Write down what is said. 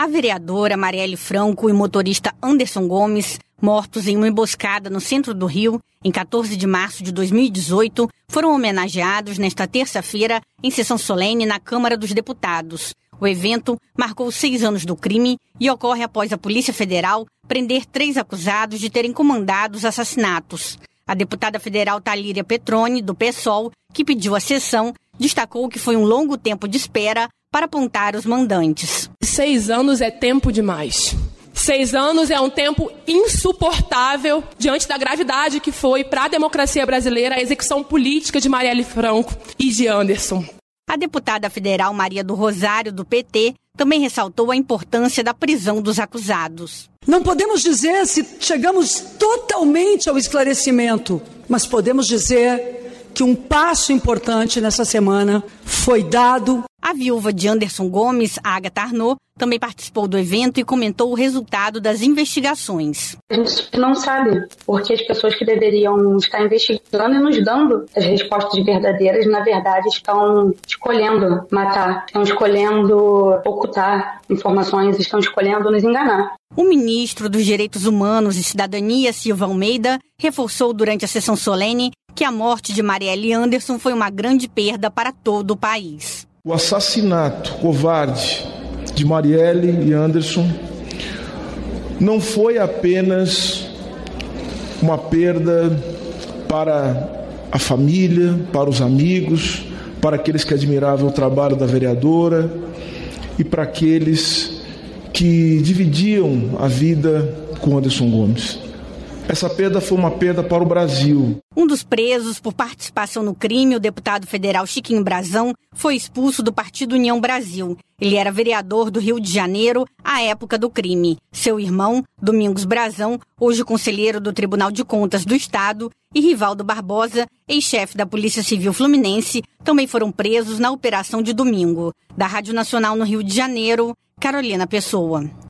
A vereadora Marielle Franco e o motorista Anderson Gomes, mortos em uma emboscada no centro do Rio, em 14 de março de 2018, foram homenageados nesta terça-feira em sessão solene na Câmara dos Deputados. O evento marcou 6 anos do crime e ocorre após a Polícia Federal prender 3 acusados de terem comandado os assassinatos. A deputada federal Talíria Petroni, do PSOL, que pediu a sessão, destacou que foi um longo tempo de espera para apontar os mandantes. 6 anos é tempo demais. 6 anos é um tempo insuportável diante da gravidade que foi para a democracia brasileira a execução política de Marielle Franco e de Anderson. A deputada federal Maria do Rosário, do PT, também ressaltou a importância da prisão dos acusados. Não podemos dizer se chegamos totalmente ao esclarecimento, mas podemos dizer que um passo importante nessa semana foi dado. A viúva de Anderson Gomes, Agatha Arnaud, também participou do evento e comentou o resultado das investigações. A gente não sabe porque as pessoas que deveriam estar investigando e nos dando as respostas verdadeiras, na verdade, estão escolhendo matar, estão escolhendo ocultar informações, estão escolhendo nos enganar. O ministro dos Direitos Humanos e Cidadania, Silva Almeida, reforçou durante a sessão solene que a morte de Marielle e Anderson foi uma grande perda para todo o país. O assassinato covarde de Marielle e Anderson não foi apenas uma perda para a família, para os amigos, para aqueles que admiravam o trabalho da vereadora e para aqueles que dividiam a vida com Anderson Gomes. Essa perda foi uma perda para o Brasil. Um dos presos por participação no crime, o deputado federal Chiquinho Brazão, foi expulso do Partido União Brasil. Ele era vereador do Rio de Janeiro à época do crime. Seu irmão, Domingos Brazão, hoje conselheiro do Tribunal de Contas do Estado, e Rivaldo Barbosa, ex-chefe da Polícia Civil Fluminense, também foram presos na operação de domingo. Da Rádio Nacional no Rio de Janeiro, Carolina Pessoa.